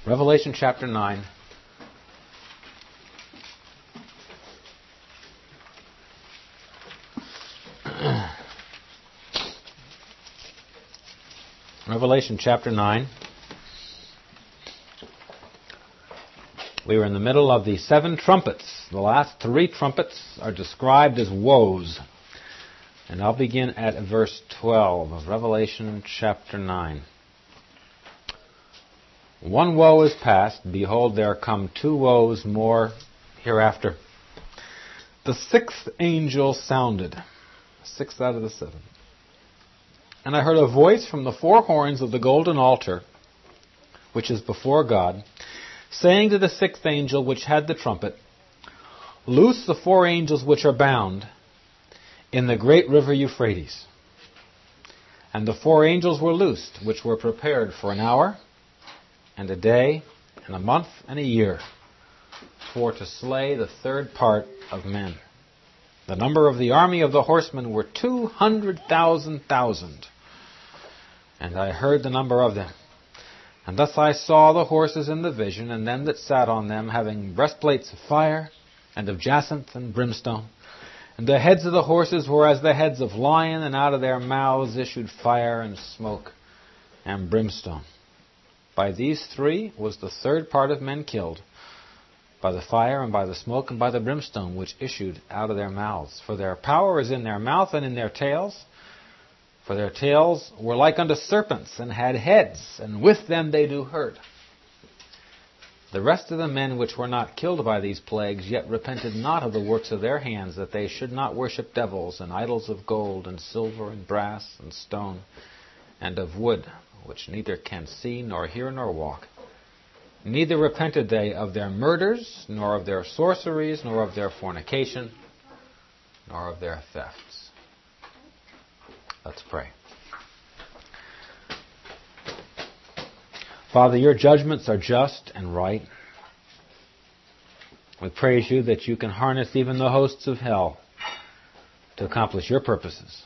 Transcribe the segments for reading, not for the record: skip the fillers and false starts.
Revelation chapter 9. Revelation chapter 9. We were in the middle of the 7 trumpets. The last 3 trumpets are described as woes. And I'll begin at verse 12 of Revelation chapter 9. One woe is past, behold, there come 2 woes more hereafter. The 6th angel sounded, 6 out of the 7. And I heard a voice from the 4 horns of the golden altar, which is before God, saying to the 6th angel which had the trumpet, Loose the 4 angels which are bound in the great river Euphrates. And the 4 angels were loosed, which were prepared for an hour, and a day, and a month, and a year, for to slay the 3rd part of men. The number of the army of the horsemen were 200,000. And I heard the number of them. And thus I saw the horses in the vision, and them that sat on them, having breastplates of fire, and of jacinth and brimstone. And the heads of the horses were as the heads of lion, and out of their mouths issued fire and smoke and brimstone. By these 3 was the 3rd part of men killed, by the fire and by the smoke and by the brimstone which issued out of their mouths. For their power is in their mouth and in their tails. For their tails were like unto serpents, and had heads, and with them they do hurt. The rest of the men which were not killed by these plagues yet repented not of the works of their hands, that they should not worship devils and idols of gold and silver and brass and stone and of wood, which neither can see nor hear nor walk. Neither repented they of their murders, nor of their sorceries, nor of their fornication, nor of their thefts. Let's pray. Father, your judgments are just and right. We praise you that you can harness even the hosts of hell to accomplish your purposes.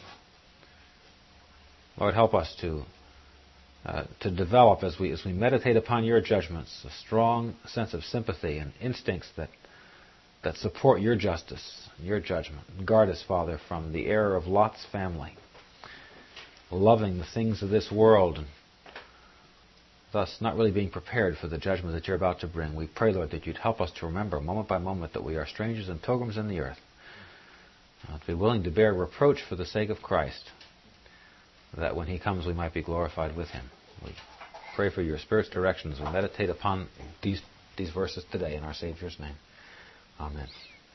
Lord, help us to develop, as we meditate upon your judgments, a strong sense of sympathy and instincts that support your justice, your judgment. Guard us, Father, from the error of Lot's family, loving the things of this world, and thus not really being prepared for the judgment that you're about to bring. We pray, Lord, that you'd help us to remember moment by moment that we are strangers and pilgrims in the earth, to be willing to bear reproach for the sake of Christ, that when he comes we might be glorified with him. We pray for your Spirit's direction as we meditate upon these verses today in our Savior's name. Amen.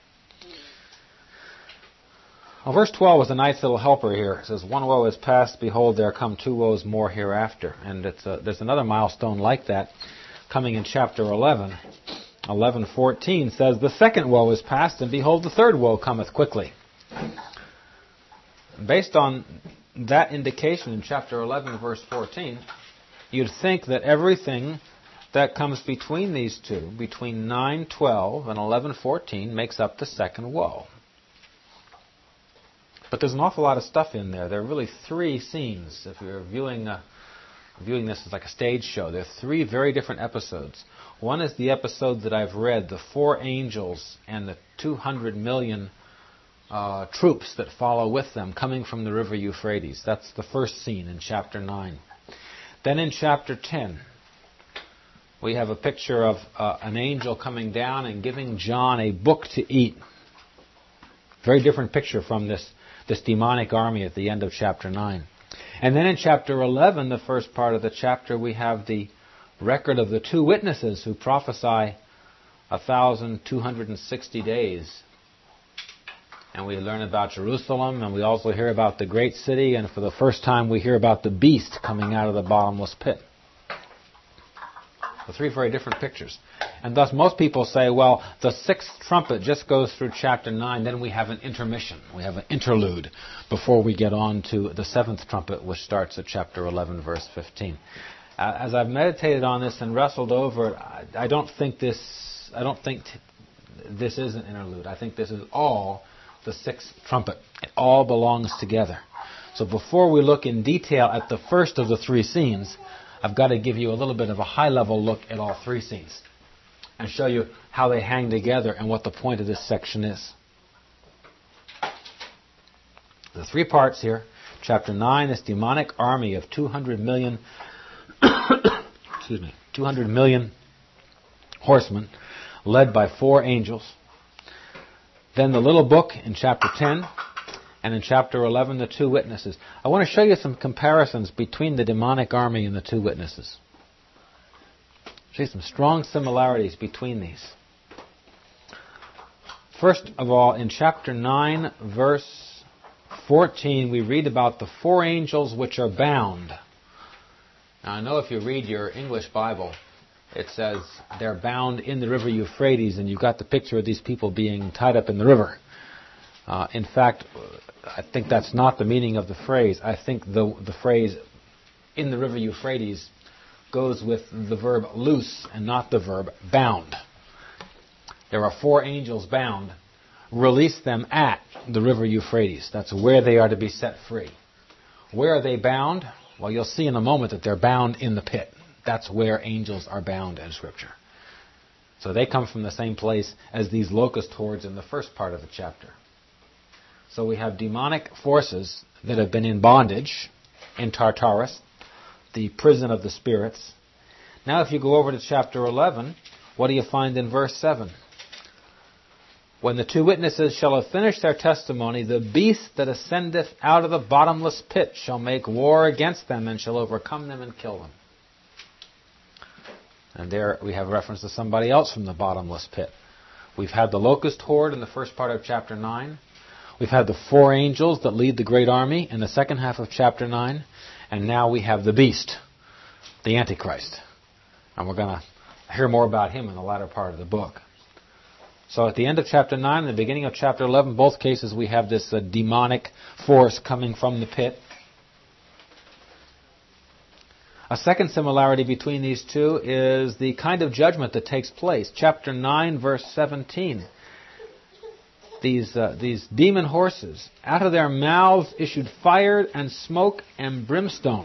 Well, verse 12 is a nice little helper here. It says, One woe is past, behold, there come 2 woes more hereafter. And there's another milestone like that coming in chapter 11. 11:14 says, The 2nd woe is past, and behold, the 3rd woe cometh quickly. Based on that indication in chapter 11, verse 14, you'd think that everything that comes between these 2, between 9:12 and 11:14, makes up the 2nd woe. But there's an awful lot of stuff in there. There are really 3 scenes. If you're viewing this as like a stage show, there are 3 very different episodes. One is the episode that I've read, the 4 angels and the 200 million troops that follow with them coming from the river Euphrates. That's the first scene in chapter 9. Then in chapter 10, we have a picture of an angel coming down and giving John a book to eat. Very different picture from this demonic army at the end of chapter 9. And then in chapter 11, the first part of the chapter, we have the record of the 2 witnesses who prophesy 1,260 days. And we learn about Jerusalem, and we also hear about the great city, and for the first time we hear about the beast coming out of the bottomless pit. The 3 very different pictures. And thus most people say, well, the 6th trumpet just goes through chapter 9, then we have an intermission. We have an interlude before we get on to the 7th trumpet, which starts at chapter 11, verse 15. As I've meditated on this and wrestled over it, I don't think this is an interlude. I think this is all the 6th trumpet. It all belongs together. So before we look in detail at the first of the 3 scenes, I've got to give you a little bit of a high-level look at all three scenes and show you how they hang together and what the point of this section is. The three parts here. Chapter 9, this demonic army of 200 million 200 million horsemen led by 4 angels. Then the little book in chapter 10, and in chapter 11 the 2 witnesses. I want to show you some comparisons between the demonic army and the 2 witnesses. See some strong similarities between these. First of all, in chapter 9, verse 14, we read about the 4 angels which are bound. Now, I know if you read your English Bible, it says they're bound in the river Euphrates, and you've got the picture of these people being tied up in the river. In fact, I think that's not the meaning of the phrase. I think the phrase in the river Euphrates goes with the verb loose and not the verb bound. There are 4 angels bound. Release them at the river Euphrates. That's where they are to be set free. Where are they bound? Well, you'll see in a moment that they're bound in the pit. That's where angels are bound in Scripture. So they come from the same place as these locust hordes in the first part of the chapter. So we have demonic forces that have been in bondage in Tartarus, the prison of the spirits. Now if you go over to chapter 11, what do you find in verse 7? When the 2 witnesses shall have finished their testimony, the beast that ascendeth out of the bottomless pit shall make war against them and shall overcome them and kill them. And there we have reference to somebody else from the bottomless pit. We've had the locust horde in the first part of chapter 9. We've had the 4 angels that lead the great army in the second half of chapter 9. And now we have the beast, the Antichrist. And we're going to hear more about him in the latter part of the book. So at the end of chapter 9 and the beginning of chapter 11, both cases we have this demonic force coming from the pit. A second similarity between these two is the kind of judgment that takes place. Chapter 9, verse 17. These demon horses, out of their mouths issued fire and smoke and brimstone.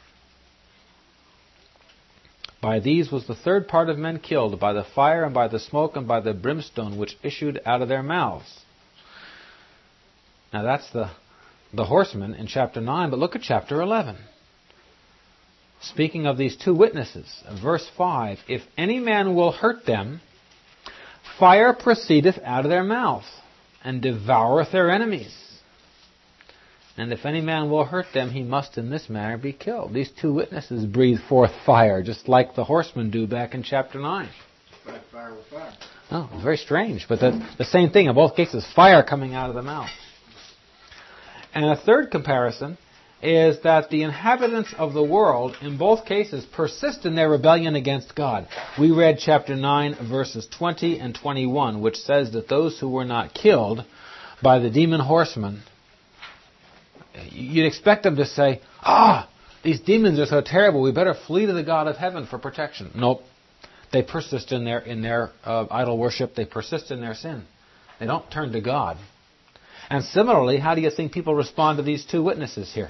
By these was the third part of men killed, by the fire and by the smoke and by the brimstone which issued out of their mouths. Now that's the horsemen in chapter 9, but look at chapter 11. Speaking of these 2 witnesses, verse 5, if any man will hurt them, fire proceedeth out of their mouth, and devoureth their enemies. And if any man will hurt them, he must in this manner be killed. These 2 witnesses breathe forth fire, just like the horsemen do back in chapter 9. Fire with fire. Oh, very strange, but the same thing in both cases, fire coming out of the mouth. And a third comparison is that the inhabitants of the world, in both cases, persist in their rebellion against God. We read chapter 9, verses 20 and 21, which says that those who were not killed by the demon horsemen, you'd expect them to say, these demons are so terrible, we better flee to the God of heaven for protection. Nope. They persist in their idol worship. They persist in their sin. They don't turn to God. And similarly, how do you think people respond to these 2 witnesses here?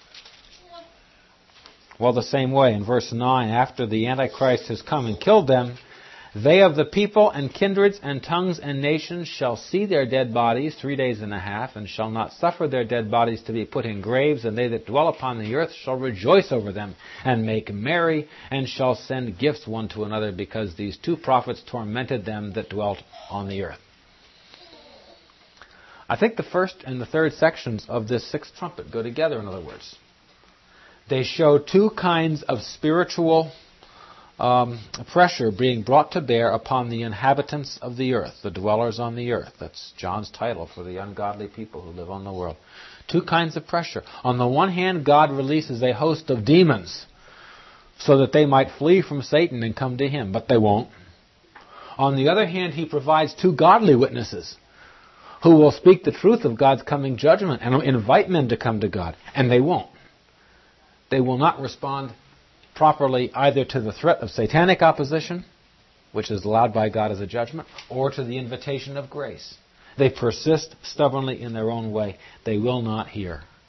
Well, the same way. In verse 9, after the Antichrist has come and killed them, they of the people and kindreds and tongues and nations shall see their dead bodies 3 days and a half, and shall not suffer their dead bodies to be put in graves, and they that dwell upon the earth shall rejoice over them, and make merry, and shall send gifts one to another, because these 2 prophets tormented them that dwelt on the earth. I think the first and the third sections of this 6th trumpet go together, in other words. They show 2 kinds of spiritual pressure being brought to bear upon the inhabitants of the earth, the dwellers on the earth. That's John's title for the ungodly people who live on the world. 2 kinds of pressure. On the one hand, God releases a host of demons so that they might flee from Satan and come to Him, but they won't. On the other hand, He provides 2 godly witnesses who will speak the truth of God's coming judgment and invite men to come to God, and they won't. They will not respond properly either to the threat of satanic opposition, which is allowed by God as a judgment, or to the invitation of grace. They persist stubbornly in their own way. They will not hear.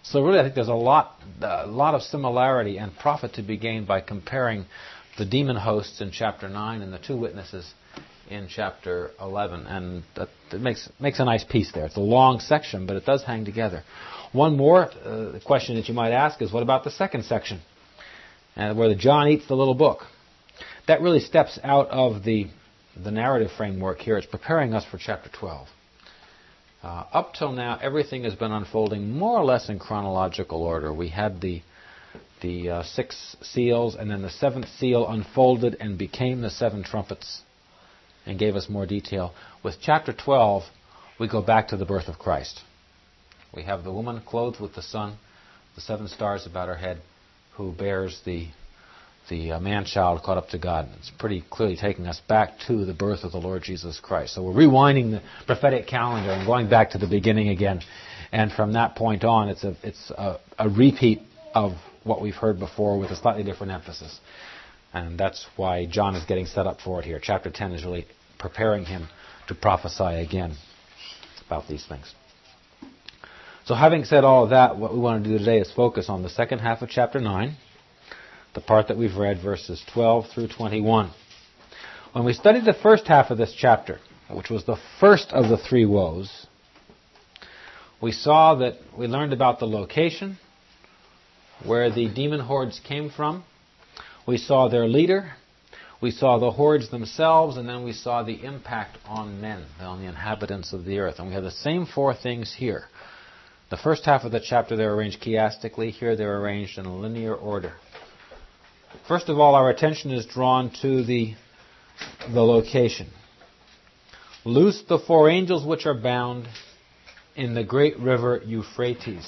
So really I think there's a lot of similarity and profit to be gained by comparing the demon hosts in chapter 9 and the two witnesses in chapter 11. And it makes a nice piece there. It's a long section, but it does hang together. One more question that you might ask is, what about the second section, where John eats the little book? That really steps out of the narrative framework here. It's preparing us for chapter 12. Up till now, everything has been unfolding more or less in chronological order. We had the 6 seals, and then the 7th seal unfolded and became the 7 trumpets and gave us more detail. With chapter 12, we go back to the birth of Christ. We have the woman clothed with the sun, the 7 stars about her head, who bears the man-child caught up to God. It's pretty clearly taking us back to the birth of the Lord Jesus Christ. So we're rewinding the prophetic calendar and going back to the beginning again. And from that point on, it's a repeat of what we've heard before with a slightly different emphasis. And that's why John is getting set up for it here. Chapter 10 is really preparing him to prophesy again about these things. So having said all of that, what we want to do today is focus on the second half of chapter 9, the part that we've read, verses 12 through 21. When we studied the first half of this chapter, which was the first of the 3 woes, we saw that we learned about the location, where the demon hordes came from. We saw their leader. We saw the hordes themselves, and then we saw the impact on men, on the inhabitants of the earth. And we have the same 4 things here. The first half of the chapter, they're arranged chiastically. Here they're arranged in a linear order. First of all, our attention is drawn to the location. Loose the 4 angels which are bound in the great river Euphrates.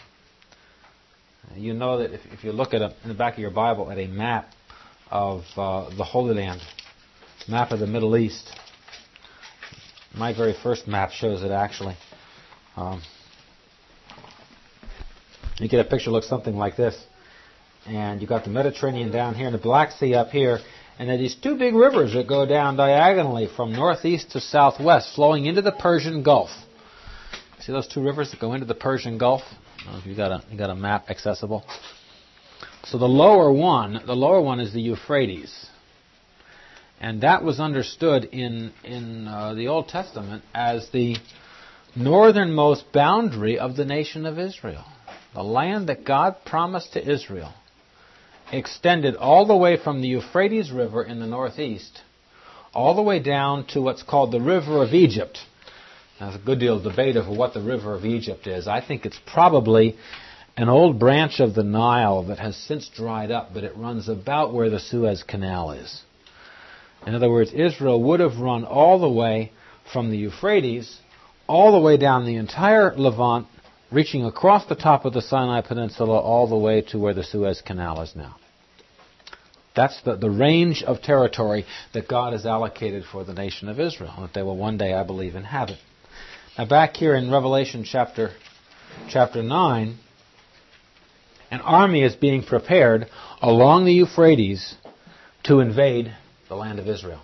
You know that if you look at in the back of your Bible at a map of the Holy Land, map of the Middle East, my very first map shows it actually. You get a picture that looks something like this. And you've got the Mediterranean down here and the Black Sea up here. And there are these 2 big rivers that go down diagonally from northeast to southwest, flowing into the Persian Gulf. See those 2 rivers that go into the Persian Gulf? I don't know if you got a map accessible. So the lower one is the Euphrates. And that was understood in the Old Testament as the northernmost boundary of the nation of Israel. The land that God promised to Israel extended all the way from the Euphrates River in the northeast, all the way down to what's called the River of Egypt. Now, there's a good deal of debate over what the River of Egypt is. I think it's probably an old branch of the Nile that has since dried up, but it runs about where the Suez Canal is. In other words, Israel would have run all the way from the Euphrates, all the way down the entire Levant, reaching across the top of the Sinai Peninsula all the way to where the Suez Canal is now. That's the range of territory that God has allocated for the nation of Israel, that they will one day, I believe, inhabit. Now back here in Revelation chapter 9, an army is being prepared along the Euphrates to invade the land of Israel.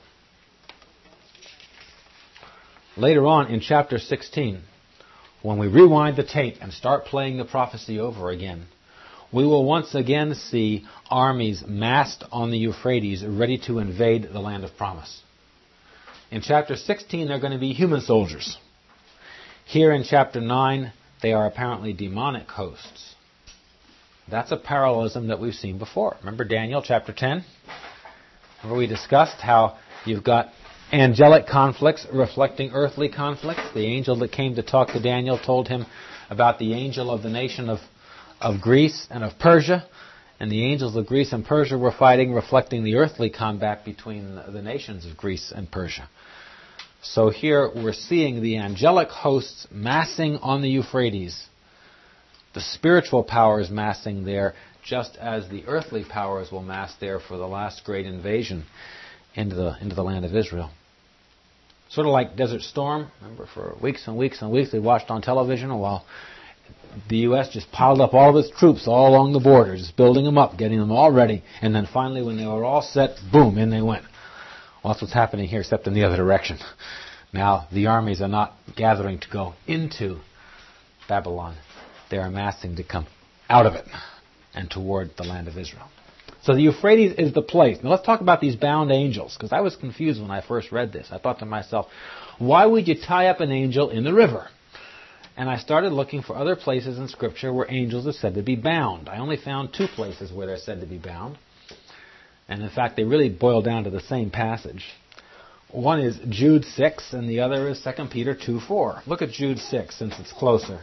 Later on in chapter 16, when we rewind the tape and start playing the prophecy over again, we will once again see armies massed on the Euphrates ready to invade the land of promise. In chapter 16, they're going to be human soldiers. Here in chapter 9, they are apparently demonic hosts. That's a parallelism that we've seen before. Remember Daniel chapter 10, where we discussed how you've got angelic conflicts reflecting earthly conflicts. The angel that came to talk to Daniel told him about the angel of the nation of Greece and of Persia. And the angels of Greece and Persia were fighting, reflecting the earthly combat between the nations of Greece and Persia. So here we're seeing the angelic hosts massing on the Euphrates. The spiritual powers massing there, just as the earthly powers will mass there for the last great invasion into the land of Israel. Sort of like Desert Storm. Remember, for weeks and weeks and weeks we watched on television while the U.S. just piled up all of its troops all along the border, just building them up, getting them all ready. And then finally, when they were all set, boom, in they went. Well, that's what's happening here, except in the other direction. Now, the armies are not gathering to go into Babylon. They're amassing to come out of it and toward the land of Israel. So the Euphrates is the place. Now let's talk about these bound angels, because I was confused when I first read this. I thought to myself, why would you tie up an angel in the river? And I started looking for other places in Scripture where angels are said to be bound. I only found 2 places where they're said to be bound. And in fact, they really boil down to the same passage. One is Jude 6, and the other is 2 Peter 2:4. Look at Jude 6, since it's closer.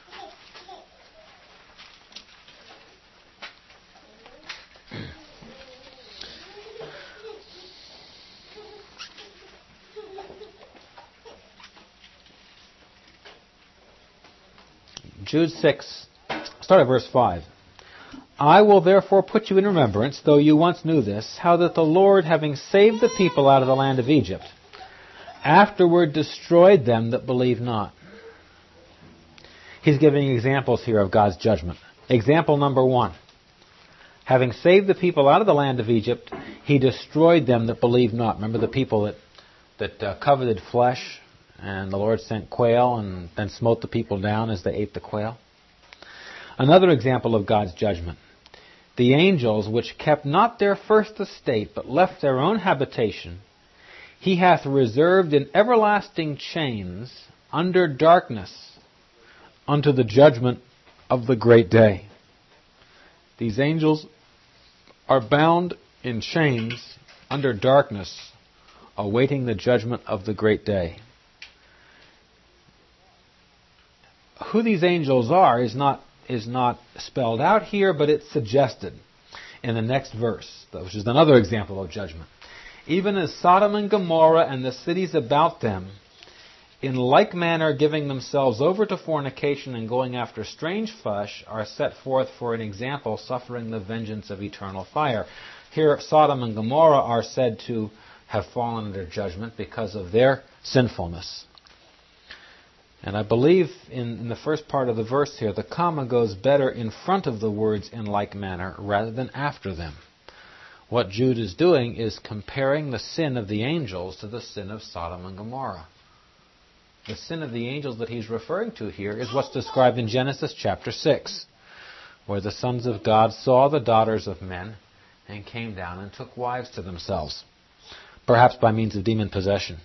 Jude 6, start at verse 5. I will therefore put you in remembrance, though you once knew this, how that the Lord, having saved the people out of the land of Egypt, afterward destroyed them that believed not. He's giving examples here of God's judgment. Example number 1. Having saved the people out of the land of Egypt, He destroyed them that believed not. Remember the people that coveted flesh, and the Lord sent quail and then smote the people down as they ate the quail. Another example of God's judgment. The angels which kept not their first estate, but left their own habitation, He hath reserved in everlasting chains under darkness unto the judgment of the great day. These angels are bound in chains under darkness, awaiting the judgment of the great day. Who these angels are is not spelled out here, but it's suggested in the next verse, which is another example of judgment. Even as Sodom and Gomorrah and the cities about them, in like manner giving themselves over to fornication and going after strange flesh, are set forth for an example, suffering the vengeance of eternal fire. Here, Sodom and Gomorrah are said to have fallen under judgment because of their sinfulness. And I believe in the first part of the verse here, the comma goes better in front of the words in like manner rather than after them. What Jude is doing is comparing the sin of the angels to the sin of Sodom and Gomorrah. The sin of the angels that he's referring to here is what's described in Genesis chapter 6, where the sons of God saw the daughters of men and came down and took wives to themselves, perhaps by means of demon possession.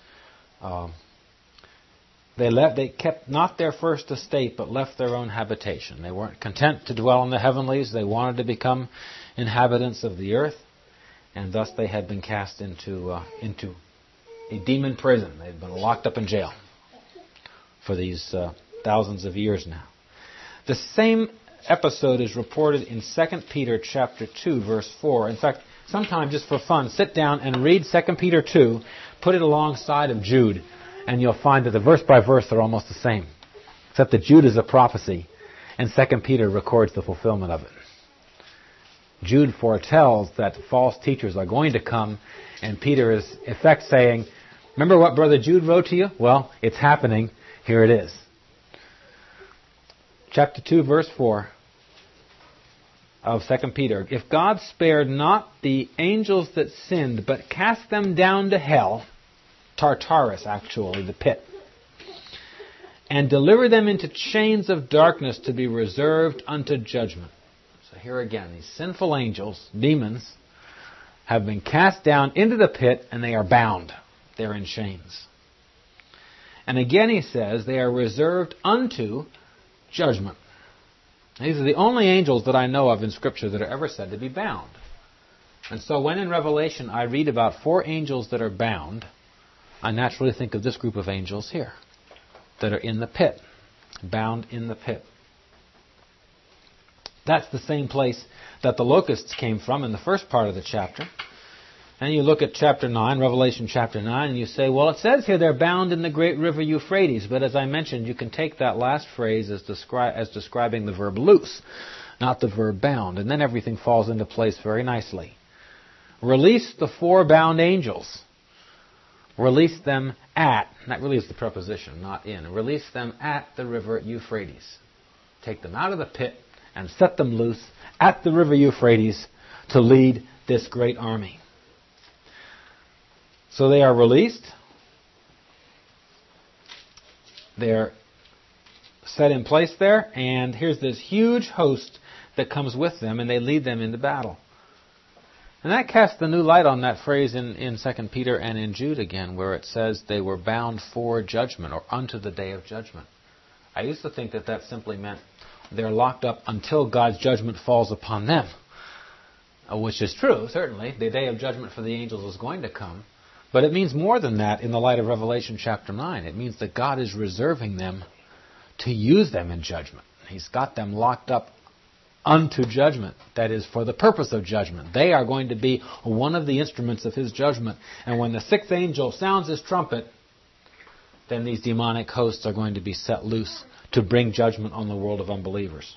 They kept not their first estate, but left their own habitation. They weren't content to dwell in the heavenlies. They wanted to become inhabitants of the earth, and thus they had been cast into a demon prison. They'd been locked up in jail for these thousands of years now. The same episode is reported in 2 Peter chapter 2, verse 4. In fact, sometime just for fun, sit down and read 2 Peter 2, put it alongside of Jude, and you'll find that the verse by verse are almost the same, except that Jude is a prophecy, and 2 Peter records the fulfillment of it. Jude foretells that false teachers are going to come, and Peter is, in effect, saying, remember what Brother Jude wrote to you? Well, it's happening. Here it is. Chapter 2, verse 4 of 2 Peter. If God spared not the angels that sinned, but cast them down to hell, Tartarus, actually, the pit, and deliver them into chains of darkness to be reserved unto judgment. So here again, these sinful angels, demons, have been cast down into the pit and they are bound. They're in chains. And again he says they are reserved unto judgment. These are the only angels that I know of in Scripture that are ever said to be bound. And so when in Revelation I read about 4 angels that are bound, I naturally think of this group of angels here that are in the pit, bound in the pit. That's the same place that the locusts came from in the first part of the chapter. And you look at chapter 9, Revelation chapter 9, and you say, well, it says here they're bound in the great river Euphrates. But as I mentioned, you can take that last phrase as describing the verb loose, not the verb bound. And then everything falls into place very nicely. Release the 4 bound angels. Release them at, that really is the preposition, not in. Release them at the river Euphrates. Take them out of the pit and set them loose at the river Euphrates to lead this great army. So they are released. They're set in place there, and here's this huge host that comes with them, and they lead them into battle. And that casts a new light on that phrase in 2 Peter and in Jude again, where it says they were bound for judgment, or unto the day of judgment. I used to think that simply meant they're locked up until God's judgment falls upon them, which is true, certainly. The day of judgment for the angels is going to come. But it means more than that in the light of Revelation chapter 9. It means that God is reserving them to use them in judgment. He's got them locked up unto judgment. That is, for the purpose of judgment. They are going to be one of the instruments of His judgment. And when the sixth angel sounds his trumpet, then these demonic hosts are going to be set loose to bring judgment on the world of unbelievers.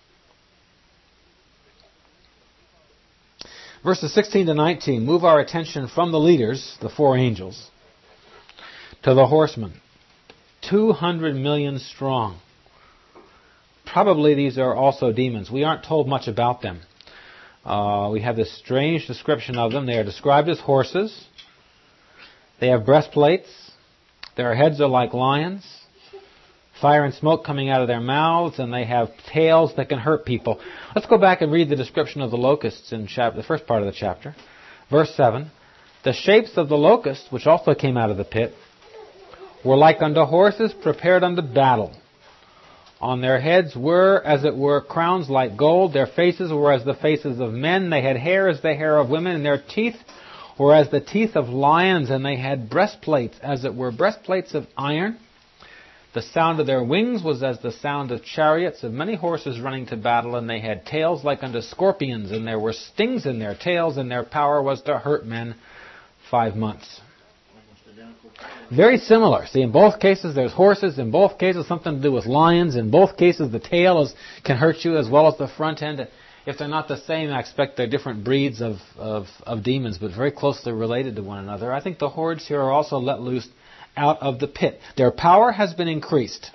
Verses 16 to 19 move our attention from the leaders, the four angels, to the horsemen. 200 million strong. Probably these are also demons. We aren't told much about them. We have this strange description of them. They are described as horses. They have breastplates. Their heads are like lions. Fire and smoke coming out of their mouths, and they have tails that can hurt people. Let's go back and read the description of the locusts in the first part of the chapter. Verse 7. The shapes of the locusts, which also came out of the pit, were like unto horses prepared unto battle. On their heads were, as it were, crowns like gold. Their faces were as the faces of men. They had hair as the hair of women, and their teeth were as the teeth of lions. And they had breastplates, as it were, breastplates of iron. The sound of their wings was as the sound of chariots of many horses running to battle, and they had tails like unto scorpions, and there were stings in their tails, and their power was to hurt men 5 months. Very similar. See, in both cases there's horses, in both cases something to do with lions, in both cases the tail can hurt you as well as the front end. If they're not the same, I expect they're different breeds of demons, but very closely related to one another. I think the hordes here are also let loose out of the pit. Their power has been increased.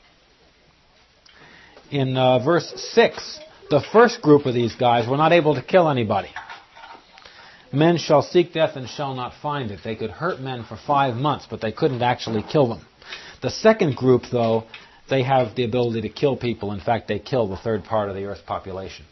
In verse 6, the first group of these guys were not able to kill anybody. Men shall seek death and shall not find it. They could hurt men for 5 months, but they couldn't actually kill them. The second group, though, they have the ability to kill people. In fact, they kill the third part of the earth's population.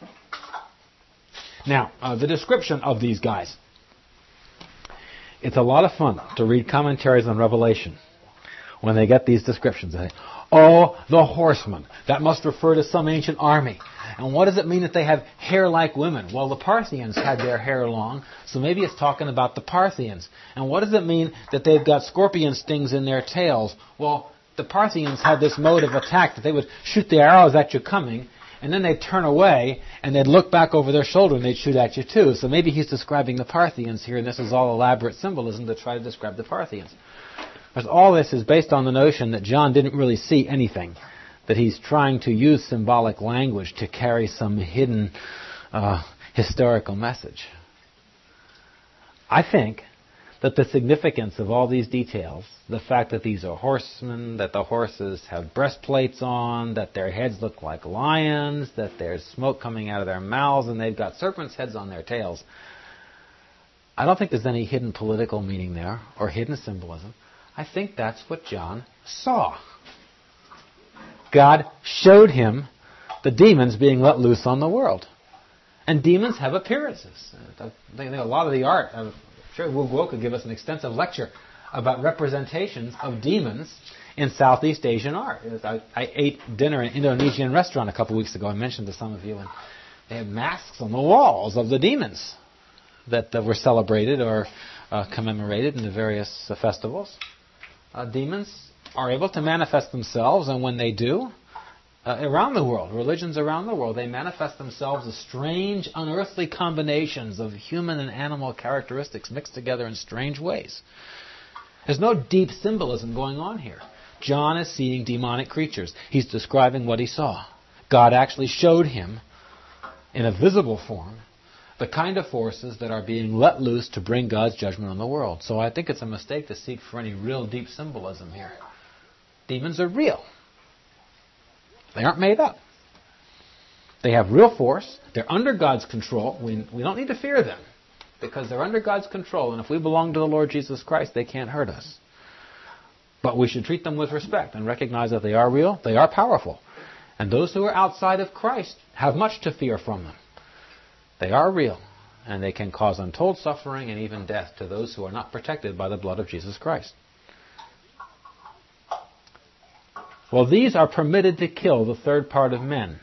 Now, the description of these guys. It's a lot of fun to read commentaries on Revelation when they get these descriptions. They say, oh, the horsemen. That must refer to some ancient army. And what does it mean that they have hair like women? Well, the Parthians had their hair long, so maybe it's talking about the Parthians. And what does it mean that they've got scorpion stings in their tails? Well, the Parthians had this mode of attack that they would shoot the arrows at you coming, and then they'd turn away, and they'd look back over their shoulder, and they'd shoot at you too. So maybe he's describing the Parthians here, and this is all elaborate symbolism to try to describe the Parthians. Because all this is based on the notion that John didn't really see anything, that he's trying to use symbolic language to carry some hidden historical message. I think that the significance of all these details, the fact that these are horsemen, that the horses have breastplates on, that their heads look like lions, that there's smoke coming out of their mouths, and they've got serpents' heads on their tails, I don't think there's any hidden political meaning there or hidden symbolism. I think that's what John saw. God showed him the demons being let loose on the world. And demons have appearances. A lot of the art, I'm sure Wu Guo could give us an extensive lecture about representations of demons in Southeast Asian art. I ate dinner in an Indonesian restaurant a couple weeks ago. I mentioned to some of you, and they had masks on the walls of the demons that were celebrated or commemorated in the various festivals. Demons are able to manifest themselves, and when they do, around the world, religions around the world, they manifest themselves as strange, unearthly combinations of human and animal characteristics mixed together in strange ways. There's no deep symbolism going on here. John is seeing demonic creatures. He's describing what he saw. God actually showed him, in a visible form, the kind of forces that are being let loose to bring God's judgment on the world. So I think it's a mistake to seek for any real deep symbolism here. Demons are real. They aren't made up. They have real force. They're under God's control. We don't need to fear them because they're under God's control. And if we belong to the Lord Jesus Christ, they can't hurt us. But we should treat them with respect and recognize that they are real, they are powerful. And those who are outside of Christ have much to fear from them. They are real, and they can cause untold suffering and even death to those who are not protected by the blood of Jesus Christ. Well, these are permitted to kill the third part of men.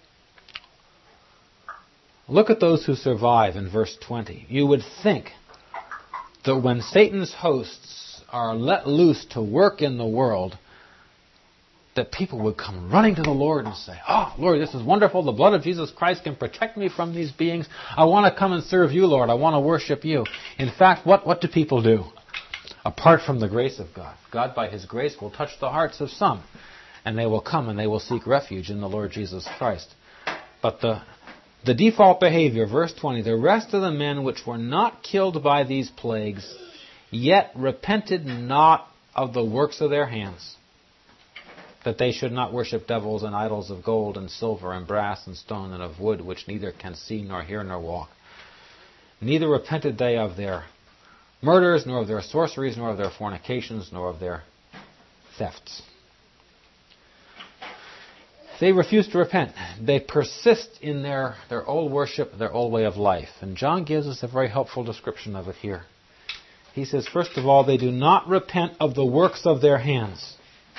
Look at those who survive in verse 20. You would think that when Satan's hosts are let loose to work in the world, that people would come running to the Lord and say, "Oh, Lord, this is wonderful. The blood of Jesus Christ can protect me from these beings. I want to come and serve you, Lord. I want to worship you." In fact, what do people do? Apart from the grace of God, God by His grace will touch the hearts of some, and they will come and they will seek refuge in the Lord Jesus Christ. But the default behavior, verse 20, the rest of the men which were not killed by these plagues, yet repented not of the works of their hands, that they should not worship devils and idols of gold and silver and brass and stone and of wood, which neither can see nor hear nor walk. Neither repented they of their murders, nor of their sorceries, nor of their fornications, nor of their thefts. They refuse to repent. They persist in their old worship, their old way of life. And John gives us a very helpful description of it here. He says, first of all, they do not repent of the works of their hands.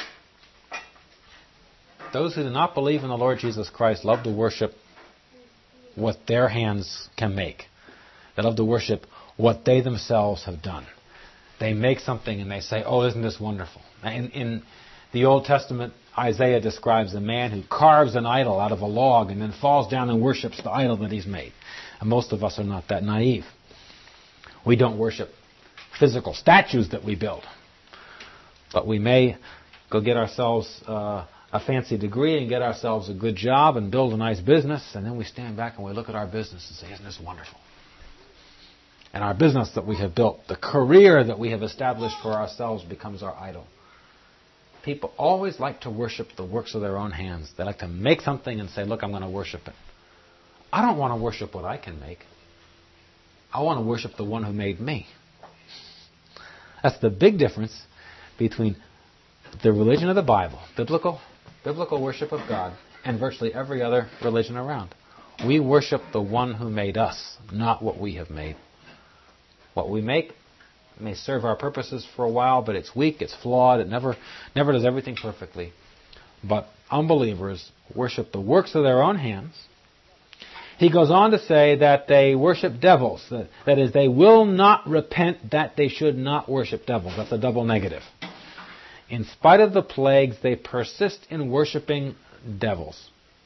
Those who do not believe in the Lord Jesus Christ love to worship what their hands can make. They love to worship what they themselves have done. They make something and they say, "Oh, isn't this wonderful?" In the Old Testament, Isaiah describes a man who carves an idol out of a log and then falls down and worships the idol that he's made. And most of us are not that naive. We don't worship physical statues that we build. But we may go get ourselves a fancy degree and get ourselves a good job and build a nice business, and then we stand back and we look at our business and say, "Isn't this wonderful?" And our business that we have built, the career that we have established for ourselves, becomes our idol. People always like to worship the works of their own hands. They like to make something and say, "Look, I'm going to worship it." I don't want to worship what I can make. I want to worship the one who made me. That's the big difference between the religion of the Bible, biblical worship of God, and virtually every other religion around. We worship the one who made us, not what we have made. What we make may serve our purposes for a while, but it's weak, it's flawed, it never does everything perfectly. But unbelievers worship the works of their own hands. He goes on to say that they worship devils. That is, they will not repent that they should not worship devils. That's a double negative. In spite of the plagues, they persist in worshiping devils.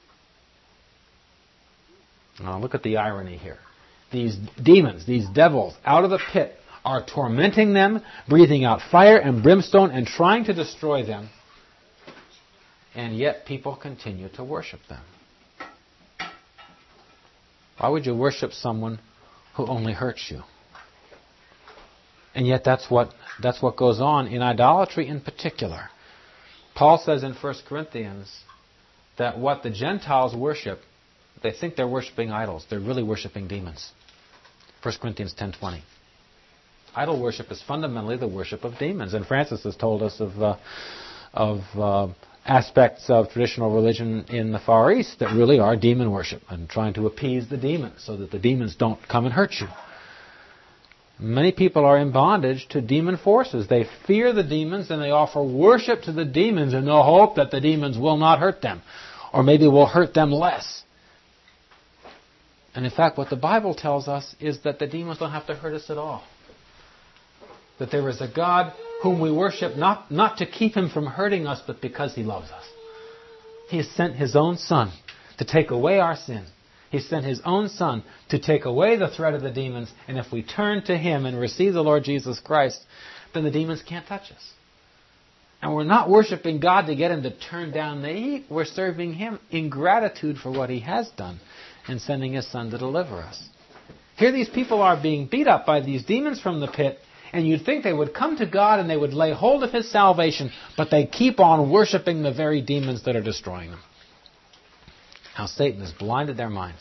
Now look at the irony here. These demons, these devils, out of the pit, are tormenting them, breathing out fire and brimstone and trying to destroy them. And yet people continue to worship them. Why would you worship someone who only hurts you? And yet that's what goes on in idolatry in particular. Paul says in 1 Corinthians that what the Gentiles worship, they think they're worshiping idols. They're really worshiping demons. 1 Corinthians 10:20. Idol worship is fundamentally the worship of demons. And Francis has told us of aspects of traditional religion in the Far East that really are demon worship and trying to appease the demons so that the demons don't come and hurt you. Many people are in bondage to demon forces. They fear the demons and they offer worship to the demons in the hope that the demons will not hurt them, or maybe will hurt them less. And in fact, what the Bible tells us is that the demons don't have to hurt us at all. That there is a God whom we worship not to keep Him from hurting us, but because He loves us. He has sent His own Son to take away our sin. He sent His own Son to take away the threat of the demons. And if we turn to Him and receive the Lord Jesus Christ, then the demons can't touch us. And we're not worshiping God to get Him to turn down the heat. We're serving Him in gratitude for what He has done in sending His Son to deliver us. Here these people are being beat up by these demons from the pit, and you'd think they would come to God and they would lay hold of His salvation, but they keep on worshiping the very demons that are destroying them. How Satan has blinded their minds.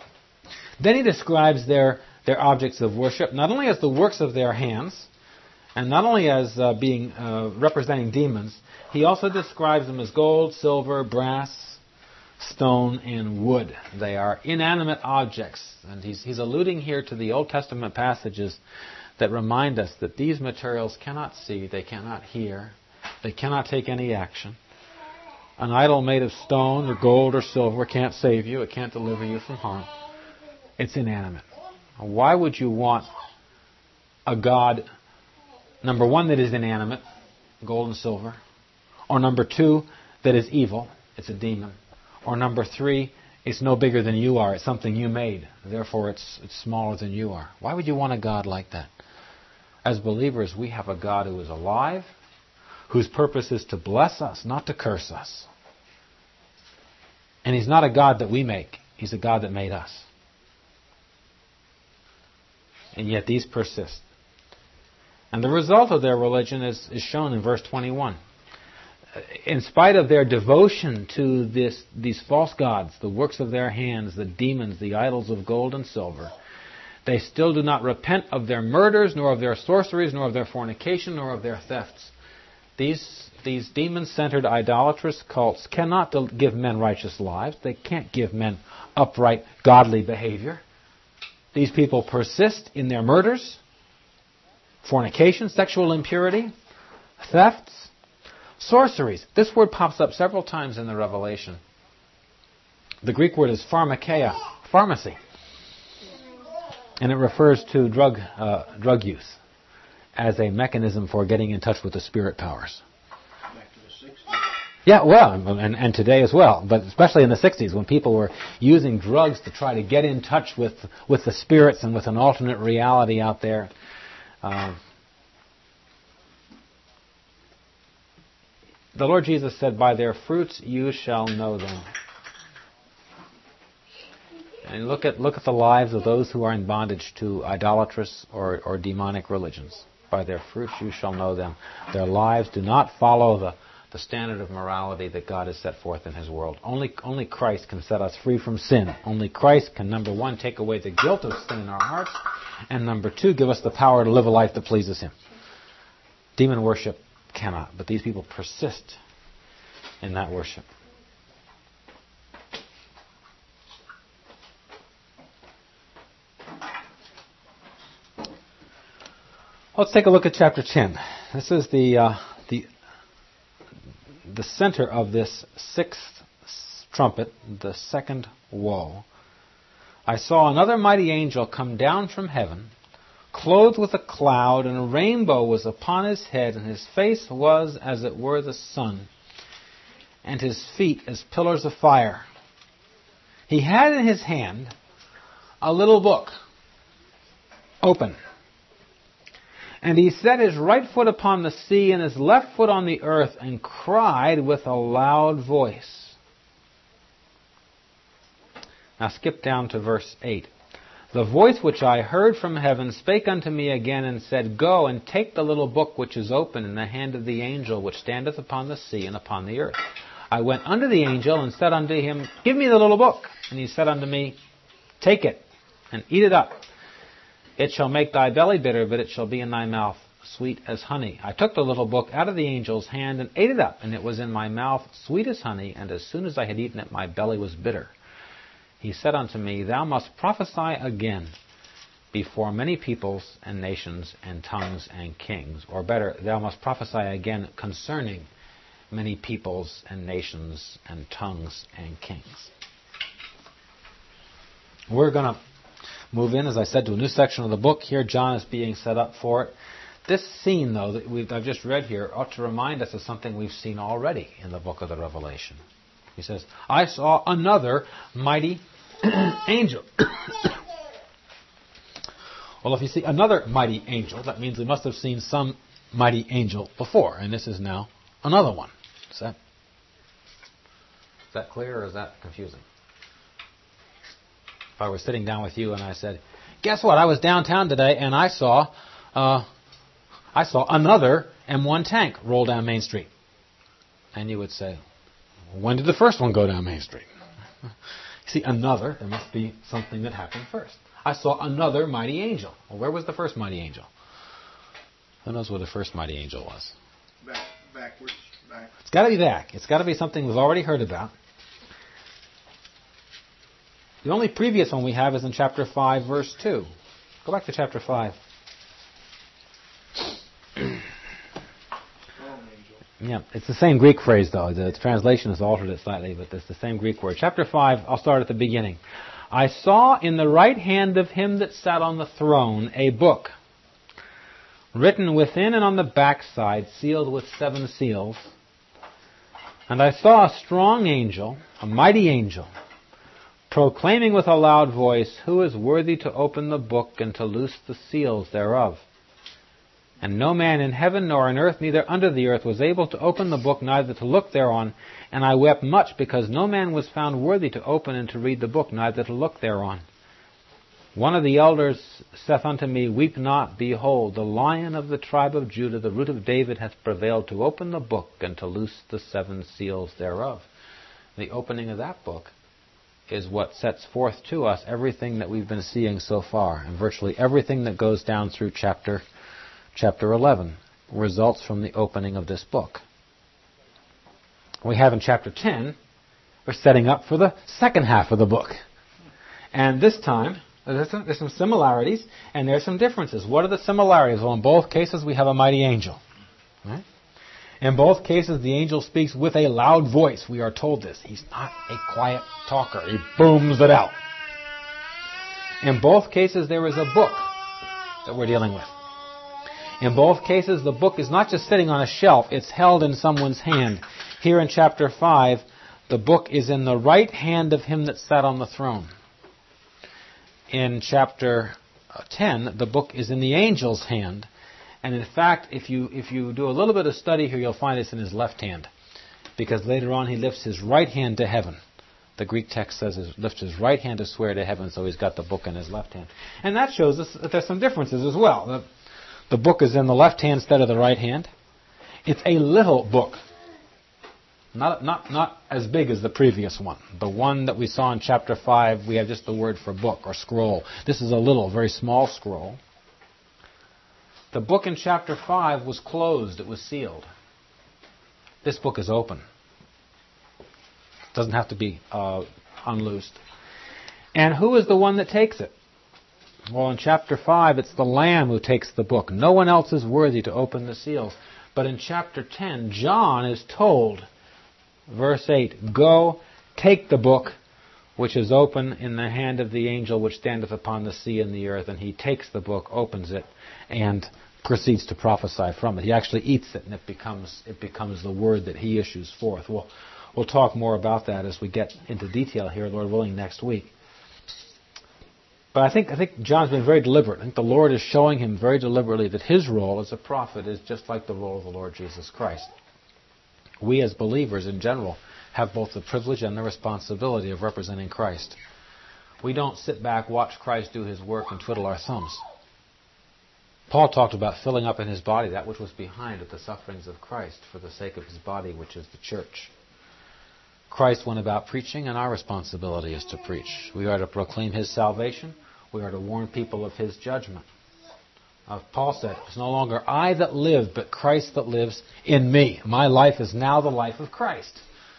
Then he describes their objects of worship not only as the works of their hands, And not only as being representing demons, he also describes them as gold, silver, brass, stone, and wood. They are inanimate objects. And he's alluding here to the Old Testament passages that remind us that these materials cannot see, they cannot hear, they cannot take any action. An idol made of stone or gold or silver can't save you, it can't deliver you from harm. It's inanimate. Why would you want a God, number one, that is inanimate, gold and silver, or number two, that is evil, it's a demon, or number three, it's no bigger than you are, it's something you made, therefore it's smaller than you are? Why would you want a God like that? As believers, we have a God who is alive, whose purpose is to bless us, not to curse us. And He's not a God that we make, He's a God that made us. And yet these persist. And the result of their religion is shown in verse 21. In spite of their devotion to these false gods, the works of their hands, the demons, the idols of gold and silver, they still do not repent of their murders, nor of their sorceries, nor of their fornication, nor of their thefts. These demon-centered idolatrous cults cannot give men righteous lives. They can't give men upright, godly behavior. These people persist in their murders, fornication, sexual impurity, thefts, sorceries. This word pops up several times in the Revelation. The Greek word is pharmakeia, pharmacy. And it refers to drug use as a mechanism for getting in touch with the spirit powers. Back to the 60s. Yeah, well, and today as well, but especially in the 60s when people were using drugs to try to get in touch with the spirits and with an alternate reality out there. The Lord Jesus said, "By their fruits you shall know them." And look at the lives of those who are in bondage to idolatrous or demonic religions. By their fruits you shall know them. Their lives do not follow the standard of morality that God has set forth in His world. Only Christ can set us free from sin. Only Christ can, number one, take away the guilt of sin in our hearts, and number two, give us the power to live a life that pleases Him. Demon worship cannot, but these people persist in that worship. Let's take a look at chapter 10. This is the center of this sixth trumpet, the second woe. I saw another mighty angel come down from heaven, clothed with a cloud, and a rainbow was upon his head, and his face was as it were the sun, and his feet as pillars of fire. He had in his hand a little book, open. And he set his right foot upon the sea and his left foot on the earth, and cried with a loud voice. Now skip down to verse 8. The voice which I heard from heaven spake unto me again, and said, Go and take the little book which is open in the hand of the angel which standeth upon the sea and upon the earth. I went unto the angel and said unto him, Give me the little book. And he said unto me, Take it and eat it up. It shall make thy belly bitter, but it shall be in thy mouth sweet as honey. I took the little book out of the angel's hand and ate it up, and it was in my mouth sweet as honey, and as soon as I had eaten it, my belly was bitter. He said unto me, Thou must prophesy again before many peoples and nations and tongues and kings. Or better, thou must prophesy again concerning many peoples and nations and tongues and kings. We're going to move in, as I said, to a new section of the book. Here John is being set up for it. This scene, though, that I've just read here, ought to remind us of something we've seen already in the book of the Revelation. He says, I saw another mighty angel. Well, if you see another mighty angel, that means we must have seen some mighty angel before, and this is now another one. Is that clear, or is that confusing? If I were sitting down with you and I said, guess what, I was downtown today and I saw another M1 tank roll down Main Street. And you would say, when did the first one go down Main Street? See, another, there must be something that happened first. I saw another mighty angel. Well, where was the first mighty angel? Who knows where the first mighty angel was? Backwards. Back. It's got to be back. It's got to be something we've already heard about. The only previous one we have is in chapter 5, verse 2. Go back to chapter 5. Yeah, it's the same Greek phrase, though. The translation has altered it slightly, but it's the same Greek word. Chapter 5, I'll start at the beginning. I saw in the right hand of him that sat on the throne a book, written within and on the backside, sealed with 7 seals. And I saw a strong angel, a mighty angel, proclaiming with a loud voice, Who is worthy to open the book and to loose the seals thereof? And no man in heaven nor in earth, neither under the earth, was able to open the book, neither to look thereon. And I wept much, because no man was found worthy to open and to read the book, neither to look thereon. One of the elders saith unto me, Weep not, behold, the Lion of the tribe of Judah, the Root of David, hath prevailed to open the book and to loose the 7 seals thereof. The opening of that book is what sets forth to us everything that we've been seeing so far, and virtually everything that goes down through chapter 11 results from the opening of this book. We have in chapter 10, we're setting up for the second half of the book. And this time, there's some similarities and there's some differences. What are the similarities? Well, in both cases we have a mighty angel. Right? In both cases the angel speaks with a loud voice. We are told this. He's not a quiet talker. He booms it out. In both cases there is a book that we're dealing with. In both cases the book is not just sitting on a shelf. It's held in someone's hand. Here in chapter 5, the book is in the right hand of him that sat on the throne. In chapter 10, the book is in the angel's hand. And in fact, if you do a little bit of study here, you'll find it's in his left hand. Because later on he lifts his right hand to heaven. The Greek text says he lifts his right hand to swear to heaven, so he's got the book in his left hand. And that shows us that there's some differences as well. The book is in the left hand instead of the right hand. It's a little book. Not as big as the previous one. The one that we saw in chapter 5, we have just the word for book or scroll. This is a little, very small scroll. The book in chapter 5 was closed. It was sealed. This book is open. It doesn't have to be unloosed. And who is the one that takes it? Well, in chapter 5, it's the Lamb who takes the book. No one else is worthy to open the seals. But in chapter 10, John is told, verse 8, Go, take the book, which is open in the hand of the angel which standeth upon the sea and the earth. And he takes the book, opens it, and proceeds to prophesy from it. He actually eats it, and it becomes the word that he issues forth. We'll talk more about that as we get into detail here, Lord willing, next week. But I think John's been very deliberate. I think the Lord is showing him very deliberately that his role as a prophet is just like the role of the Lord Jesus Christ. We as believers in general have both the privilege and the responsibility of representing Christ. We don't sit back, watch Christ do his work, and twiddle our thumbs. Paul talked about filling up in his body that which was behind at the sufferings of Christ for the sake of his body, which is the church. Christ went about preaching, and our responsibility is to preach. We are to proclaim his salvation. We are to warn people of his judgment. Paul said, It's no longer I that live, but Christ that lives in me. My life is now the life of Christ.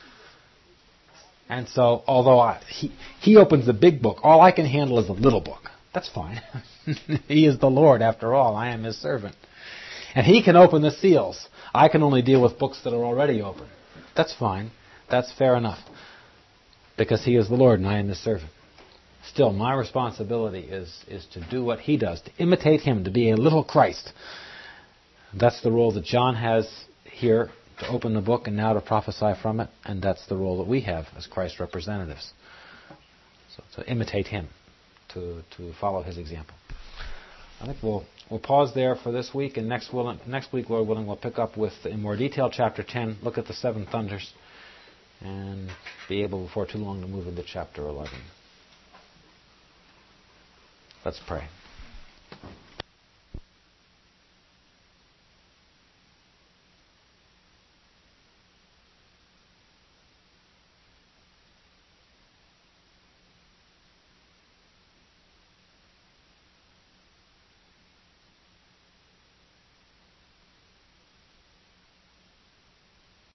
And so, although he opens the big book, all I can handle is the little book. That's fine. He is the Lord, after all. I am his servant. And he can open the seals. I can only deal with books that are already open. That's fine. That's fair enough. Because he is the Lord and I am his servant. Still, my responsibility is to do what he does, to imitate him, to be a little Christ. That's the role that John has here, to open the book and now to prophesy from it. And that's the role that we have as Christ's representatives. So to imitate him, to follow his example. I think we'll pause there for this week, and next week, Lord willing, we'll pick up with, in more detail, chapter 10, look at the 7 thunders, and be able before too long to move into chapter 11. Let's pray.